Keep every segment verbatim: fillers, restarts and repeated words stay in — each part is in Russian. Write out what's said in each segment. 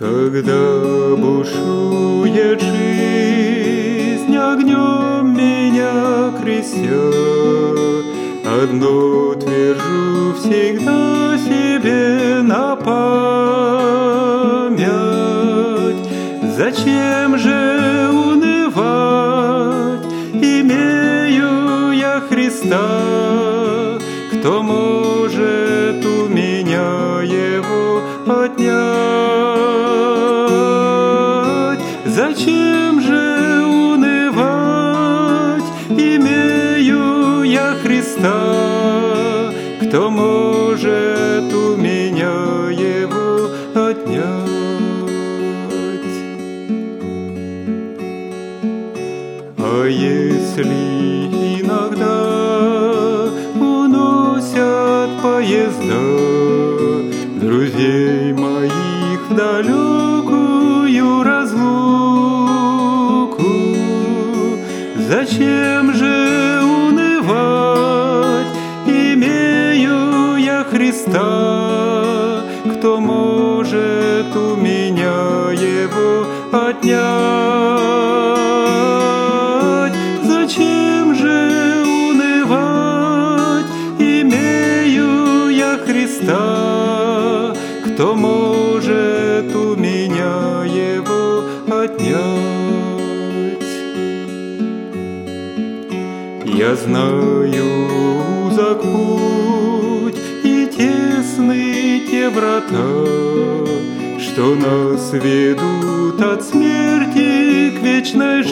Когда бушует жизнь, огнем меня крестя, одно твержу всегда себе на память. Зачем же унывать, имею я Христа, кто может у меня его отнять? Зачем же унывать, имею я Христа, кто может у меня его отнять? А если иногда уносят поезда друзей моих в далекую разлуку, зачем же унывать, имею я Христа, кто может у меня его отнять? Зачем же унывать, имею я Христа, кто может у меня его отнять? Я знаю узок путь и тесны те врата, что нас ведут от смерти к вечной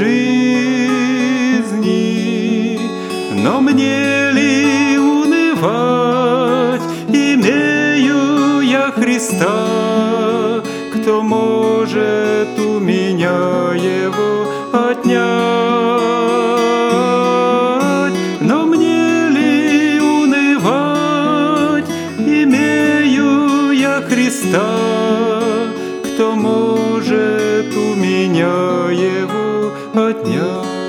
жизни. Но мне ли унывать, имею я Христа, кто может у меня его отнять? Но мне ли унывать, имею я Христа, кто может у меня его отнять?